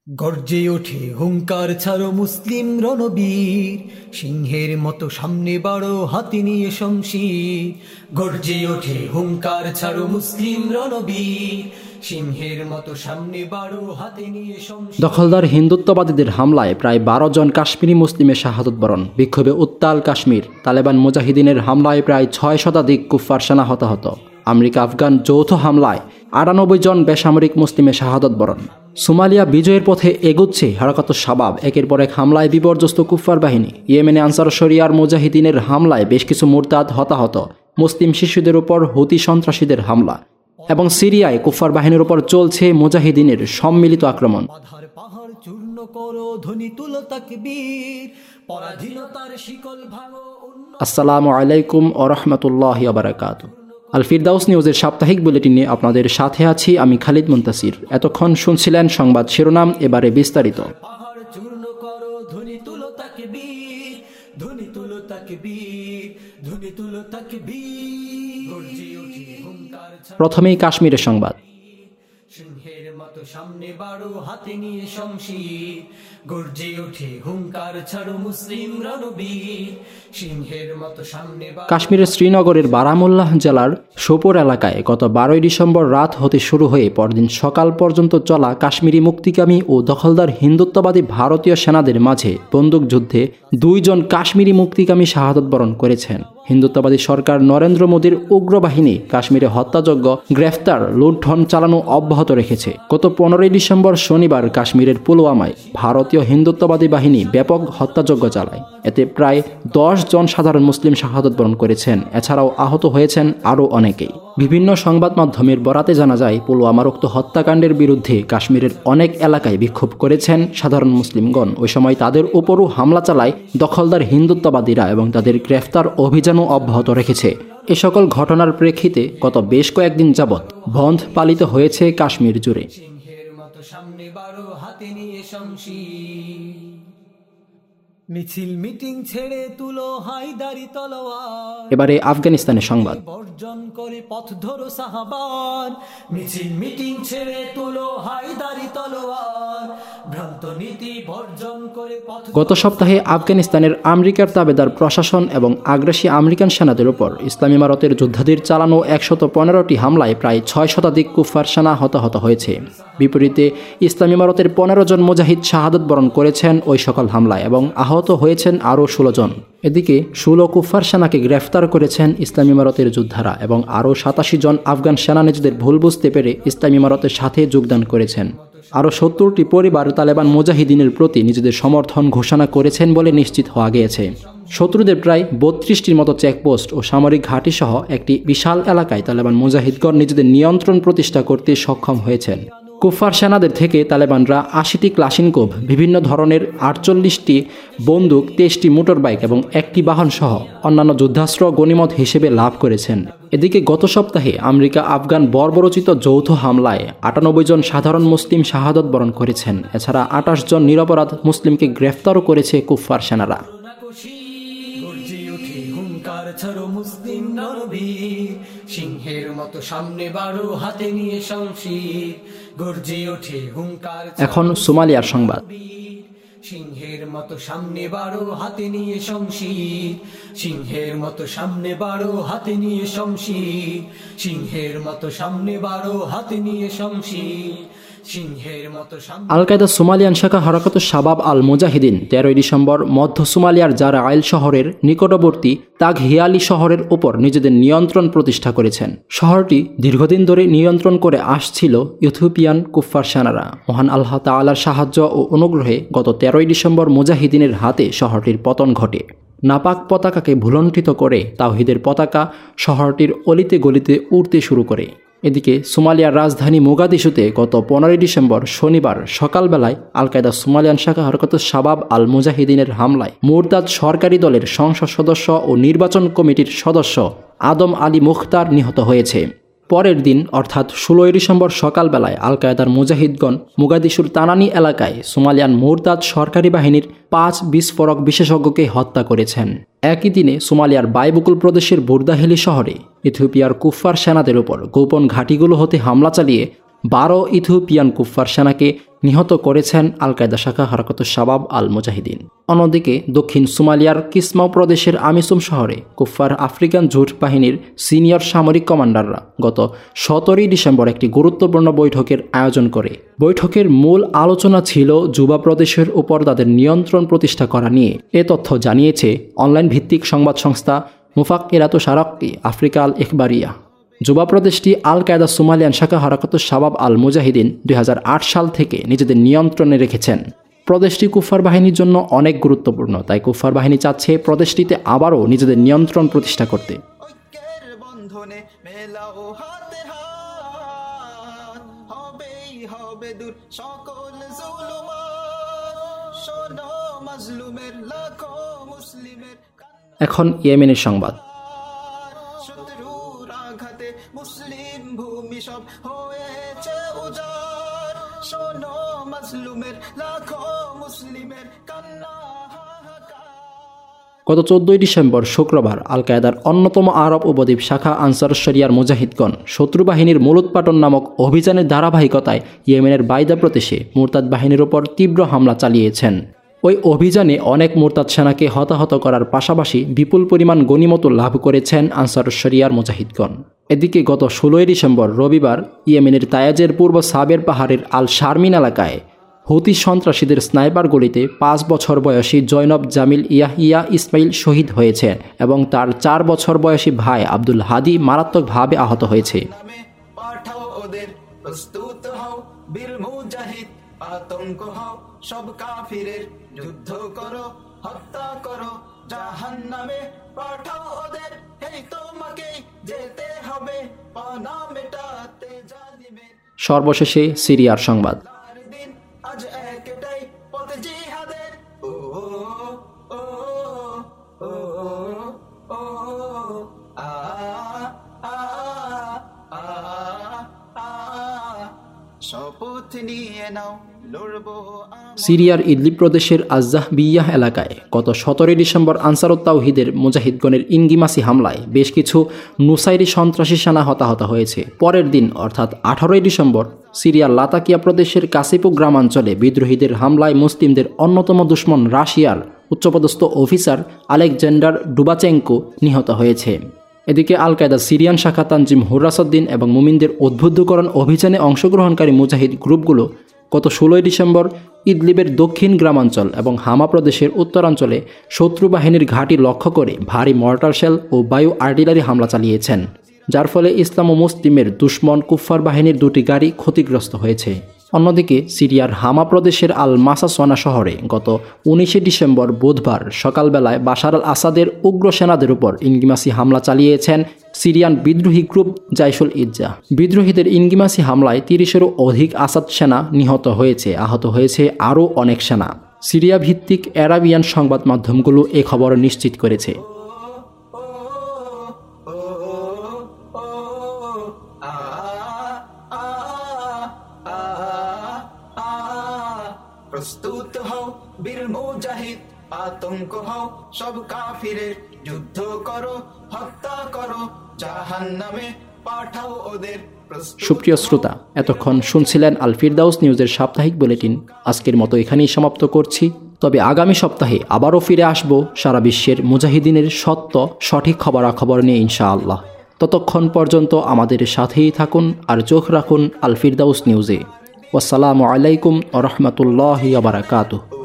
গর্জে ওঠে হুঙ্কার ছাড়ো মুসলিম রণবীর, সিংহের মতো সামনে বাড়ো হাতে নিয়ে শমশির। গর্জে ওঠে হুঙ্কার ছাড়ো মুসলিম রণবীর, সিংহের মতো সামনে বাড়ো হাতে নিয়ে শমশির। দখলদার হিন্দুত্ববাদীদের হামলায় প্রায় 12 জন কাশ্মীরি মুসলিমের শাহাদত বরণ। বিক্ষোভে উত্তাল কাশ্মীর। তালেবান মুজাহিদিনের হামলায় প্রায় 6 শতাধিক কুফফার সেনা হতাহত। আমেরিকা আফগান যৌথ হামলায় 98 জন বেসামরিক মুসলিমের শাহাদত বরণ। সোমালিয়া বিজয়ের পথে এগুচ্ছে হারাকাতুশ শাবাব। একের পর এক হামলায় বিপর্যস্ত কুফফার বাহিনী। ইয়েমেনে আনসার শরিয়ার মুজাহিদিনের হামলায় বেশ কিছু মুরতাদ হতাহত। মুসলিম শিশুদের উপর হুতি সন্ত্রাসীদের হামলা। এবং সিরিয়ায় কুফফার বাহিনীর উপর চলছে মুজাহিদিনের সম্মিলিত আক্রমণ। বাধার পাহাড় চূর্ণ করো, ধ্বনি তুলো তাকবীর, পরাধীনতার শিকল ভাঙো। আসসালামু আলাইকুম ওয়া রাহমাতুল্লাহি ওয়া বারাকাতুহু। আল ফিরদাউস নিউজের সাপ্তাহিক বুলেটিনে আপনাদের সাথে আছি আমি খালিদ মুনতাসির। এতক্ষণ শুনছিলেন সংবাদ শিরোনাম, এবারে বিস্তারিত। পাহাড় চূর্ণ করো, ধ্বনি তুলো তাকবীর, ধ্বনি তুলো তাকবীর, ধ্বনি তুলো তাকবীর। গর্জে ওঠে হুঙ্কার ছাড়ো প্রথমেই কাশ্মীরের সংবাদ। সিংহের মতো সামনে বাড়ো হাতে নিয়ে শমশির। গর্জে ওঠে হুঙ্কার ছাড়ো মুসলিম রণবীর, সিংহের মতো সামনে বাড়ো। কাশ্মীরের শ্রীনগরের বারামুল্লাহ জেলার সোপোর এলাকায় গত 12 ডিসেম্বর রাত হতে শুরু হয়ে পরদিন সকাল পর্যন্ত চলা কাশ্মীরি মুক্তিকামী ও দখলদার হিন্দুত্ববাদী ভারতীয় সেনাদের মাঝে বন্দুকযুদ্ধে 2 জন কাশ্মীরি মুক্তিকামী শাহাদত বরণ করেছেন। হিন্দুত্ববাদী সরকার নরেন্দ্র মোদীর উগ্র বাহিনী কাশ্মীরে হত্যাযজ্ঞ, গ্রেফতার, লুণ্ঠন চালানো অব্যাহত রেখেছে। গত 15 ডিসেম্বর শনিবার কাশ্মীরের পুলওয়ামায় ভারতীয় হিন্দুত্ববাদী বাহিনী ব্যাপক হত্যাযজ্ঞ চালায়। এতে প্রায় 10 জন সাধারণ মুসলিম শাহাদত বরণ করেছেন। এছাড়াও আহত হয়েছেন আরও অনেকেই। বিভিন্ন সংবাদ মাধ্যমের বরাতে জানা যায়, পুলওয়ামার উক্ত হত্যাকাণ্ডের বিরুদ্ধে কাশ্মীরের অনেক এলাকায় বিক্ষোভ করেছেন সাধারণ মুসলিমগণ। ওই সময় তাদের উপরও হামলা চালায় দখলদার হিন্দুত্ববাদীরা এবং তাদের গ্রেফতার অভিযানও অব্যাহত রেখেছে। এ সকল ঘটনার প্রেক্ষিতে গত বেশ কয়েকদিন যাবৎ বন্ধ পালিত হয়েছে কাশ্মীর জুড়ে। সিংহের মতো সামনে বাড়ো হাতে নিয়ে শমশির। মিছিল মিটিং ছেড়ে তুলো হায়দারি তলোয়ার, এবারে আফগানিস্তানের সংবাদ। বর্জন করে পথ ধরো সাহাবার। মিছিল মিটিং ছেড়ে তুলো হায়দারি তলোয়ার, ভ্রান্ত নীতি বর্জন করে পথ। গত সপ্তাহে আফগানিস্তানের আমেরিকার তাবেদার প্রশাসন এবং আগ্রাসী আমেরিকান সেনাদের উপর ইসলামী ইমারতের যোদ্ধাদের চালানো 115টি হামলায় প্রায় 6 শতাধিক কুফফার সেনা হতাহত হয়েছে। বিপরীতে ইসলামী ইমারতের 15 জন মুজাহিদ শাহাদত বরণ করেছেন ওই সকল হামলায় এবং আহত হয়েছেন আরও 16 জন। এদিকে 16 কুফফার সেনাকে গ্রেফতার করেছেন ইসলামী ইমারতের যোদ্ধারা এবং আরও 87 জন আফগান সেনা নিজেদের ভুল বুঝতে পেরে ইসলামী ইমারতের সাথে যোগদান করেছেন। আরও 70টি পরিবার তালেবান মুজাহিদিনের প্রতি নিজেদের সমর্থন ঘোষণা করেছেন বলে নিশ্চিত হওয়া গিয়েছে। শত্রুদের প্রায় 32টির মতো চেকপোস্ট ও সামরিক ঘাঁটি সহ একটি বিশাল এলাকায় তালেবান মুজাহিদগণ নিজেদের নিয়ন্ত্রণ প্রতিষ্ঠা করতে সক্ষম হয়েছেন। কুফফার সেনাদের থেকে তালেবানরা 80টি ক্লাশিনকোভ, বিভিন্ন ধরনের 48টি বন্দুক, 23টি মোটরবাইক এবং 1টি বাহন সহ অন্যান্য যুদ্ধাস্ত্র গনিমত হিসেবে লাভ করেছেন। এদিকে গত সপ্তাহে আমেরিকা আফগান বর্বরচিত যৌথ হামলায় 98 জন সাধারণ মুসলিম শাহাদত বরণ করেছেন। এছাড়া 28 জন নিরপরাধ মুসলিমকে গ্রেফতারও করেছে কুফফার সেনারা। গর্জে ওঠে হুঙ্কার ছাড়ো মুসলিম রণবীর, সিংহের মতো সামনে বাড়ো হাতে নিয়ে শমশির। গর্জে ওঠে হুঙ্কার এখন সোমালিয়ার সংবাদ। সিংহের মতো সামনে বাড়ো হাতে নিয়ে শমশির, সিংহের মতো সামনে বাড়ো হাতে নিয়ে শমশির, সিংহের মতো সামনে বাড়ো হাতে নিয়ে শমশির, সিংহের মতো সামনে। আল কায়দা সোমালিয়ান শাখা হারাকাতুশ শাবাব আল মুজাহিদিন 13 ডিসেম্বর মধ্য সোমালিয়ার জারা আইল শহরের নিকটবর্তী তাগ হিয়ালি শহরের উপর নিজেদের নিয়ন্ত্রণ প্রতিষ্ঠা করেছেন। শহরটি দীর্ঘদিন ধরে নিয়ন্ত্রণ করে আসছিল ইথিওপিয়ান কুফফার সেনারা। মহান আল্লাহ তাআলার সাহায্য ও অনুগ্রহে গত 13 ডিসেম্বর মুজাহিদিনের হাতে শহরটির পতন ঘটে। নাপাক পতাকাকে ভুলণ্ঠিত করে তাওহীদের পতাকা শহরটির অলিতে গলিতে উড়তে শুরু করে। এদিকে সোমালিয়ার রাজধানী মোগাদিশুতে গত 15 ডিসেম্বর শনিবার সকালবেলায় আল কায়দা সোমালিয়ান শাখা হারাকাতুশ শাবাব আল মুজাহিদিনের হামলায় মুরতাদ সরকারি দলের সংসদ সদস্য ও নির্বাচন কমিটির সদস্য আদম আলী মুখতার নিহত হয়েছে। পরের দিন অর্থাৎ 16 ডিসেম্বর সকালবেলায় আল কায়দার মুজাহিদগণ মোগাদিশুর তানানি এলাকায় সোমালিয়ান মুরতাদ সরকারি বাহিনীর 5 বিস্ফোরক বিশেষজ্ঞকে হত্যা করেছেন। একই দিনে সোমালিয়ার বাইবুকুল প্রদেশের বুরদাহেলি শহরে ইথিওপিয়ার কুফফার সেনাদের উপর গোপন ঘাঁটিগুলো হতে হামলা চালিয়ে 12 ইথিওপিয়ান কুফফার সেনাকে নিহত করেছেন আল কায়দা শাখা হারাকাতুশ শাবাব আল মুজাহিদিন। অন্যদিকে দক্ষিণ সোমালিয়ার কিসমাও প্রদেশের আমিসুম শহরে কুফফার আফ্রিকান জোট বাহিনীর সিনিয়র সামরিক কমান্ডাররা গত 17 ডিসেম্বর একটি গুরুত্বপূর্ণ বৈঠকের আয়োজন করে। বৈঠকের মূল আলোচনা ছিল জুবা প্রদেশের উপর তাদের নিয়ন্ত্রণ প্রতিষ্ঠা করা নিয়ে। এ তথ্য জানিয়েছে অনলাইন ভিত্তিক সংবাদ সংস্থা মুফাক্কিরাতু শারাক্কি আফ্রিকা আল ইখবারিয়া। জুবা প্রদেশটি আল কায়দা সোমালিয়ান শাখা হারাকাতুশ শাবাব আল মুজাহিদিন 2008 সাল থেকে নিজেদের নিয়ন্ত্রণে রেখেছেন। প্রদেশটি কুফফার বাহিনীর জন্য অনেক গুরুত্বপূর্ণ, তাই কুফফার বাহিনী চাচ্ছে প্রদেশটিতে আবারও নিজেদের নিয়ন্ত্রণ প্রতিষ্ঠা করতে। এখন ইয়েমেনের সংবাদ। মুসলিম ভূমি সব হয়েছে উজাড়, শোনো মাজলুমের লাখো মুসলিমের কান্না। গত 14 ডিসেম্বর শুক্রবার আল কায়দার অন্যতম আরব উপদ্বীপ শাখা আনসারুশ শরিয়ার মুজাহিদগণ শত্রু বাহিনীর মূলোৎপাটন নামক অভিযানের ধারাবাহিকতায় ইয়েমেনের বাইদা প্রদেশে মুরতাদ বাহিনীর ওপর তীব্র হামলা চালিয়েছেন। ওই অভিযানে অনেক মুরতাদ সেনাকে হতাহত করার পাশাপাশি বিপুল পরিমাণ গনিমত লাভ করেছেন আনসারুশ শরিয়ার মুজাহিদগণ। এদিকে গত 16 ডিসেম্বর রবিবার ইয়েমেনের তায়াজের পূর্ব সাবের পাহাড়ের আল শারমিন এলাকায় হুতি সন্ত্রাসীদের স্নাইপার গুলিতে 5 বছর বয়সী জৈনব জামিল ইয়াহিয়া ইসমাইল শহীদ হয়েছে এবং তার 4 বছর বয়সী ভাই আব্দুল হাদি মারাত্মকভাবে আহত হয়েছে। আতঙ্ক হও সব কাফিরের, যুদ্ধ করো, হত্যা করো, জাহান্নামে পাঠাও ওদের, এই তোমাকে যেতে হবে পানা মেটাতে জালিমের। সর্বশেষে সিরিয়ার সংবাদ। আজ একটাই পথ জিহাদের, ও ও ও ও আ আ আ আ শপথ নিয়ে নাও লড়বো। সিরিয়ার ইদলিব প্রদেশের আজ্জাহবিয়াহ এলাকায় গত 17 ডিসেম্বর আনসারুত তাওহিদের মুজাহিদগণের ইনগিমাসি হামলায় বেশ কিছু নুসাইরি সন্ত্রাসী সেনা হতাহত হয়েছে। পরের দিন অর্থাৎ 18 ডিসেম্বর সিরিয়ার লাতাকিয়া প্রদেশের কাসিপু গ্রামাঞ্চলে বিদ্রোহীদের হামলায় মুসলিমদের অন্যতম দুশমন রাশিয়ার উচ্চপদস্থ অফিসার আলেকজান্ডার ডুবাচেঙ্কো নিহত হয়েছে। এদিকে আল কায়দা সিরিয়ান শাখা তানজিম হুরাসদ্দিন এবং মুমিনদের উদ্বুদ্ধকরণ অভিযানে অংশগ্রহণকারী মুজাহিদ গ্রুপগুলো গত 16 ডিসেম্বর ইদলিবের দক্ষিণ গ্রামাঞ্চল এবং হামা প্রদেশের উত্তরাঞ্চলে শত্রু বাহিনীর ঘাঁটি লক্ষ্য করে ভারী মর্টার শেল ও বায়ু আর্টিলারি হামলা চালিয়েছেন, যার ফলে ইসলাম ও মুসলিমের দুশমন কুফফার বাহিনীর 2টি গাড়ি ক্ষতিগ্রস্ত হয়েছে। অন্যদিকে সিরিয়ার হামা প্রদেশের আল মাসাসোনা শহরে গত 19 ডিসেম্বর বুধবার সকালবেলায় বাশার আল আসাদের উগ্র সেনাদের উপর ইনগিমাসি হামলা চালিয়েছেন সিরিয়ান বিদ্রোহী গ্রুপ জাইশুল ইজ্জা। বিদ্রোহীদের ইনগিমাসি হামলায় 30-এরও অধিক আসাদ সেনা নিহত হয়েছে, আহত হয়েছে আরও অনেক সেনা। সিরিয়া ভিত্তিক অ্যারাবিয়ান সংবাদ মাধ্যমগুলো এ খবর নিশ্চিত করেছে। প্রস্তুত হও বীর মুজাহিদ, আতঙ্ক হও সব কাফিরের, যুদ্ধ করো, হত্যা করো, জাহান্নামে পাঠাও ওদের। সুপ্রিয় শ্রোতা, এতক্ষণ শুনছিলেন আল ফিরদাউস নিউজের সাপ্তাহিক বুলেটিন। আজকের মতো এখানেই সমাপ্ত করছি, তবে আগামী সপ্তাহে আবারও ফিরে আসব সারা বিশ্বের মুজাহিদিনের সত্য সঠিক খবরাখবর নিয়ে ইনশাআল্লাহ। ততক্ষণ পর্যন্ত আমাদের সাথেই থাকুন আর চোখ রাখুন আল ফিরদাউস নিউজে। ওয়াসসালামু আলাইকুম ওয়া রাহমাতুল্লাহি ওয়া বারাকাতুহু।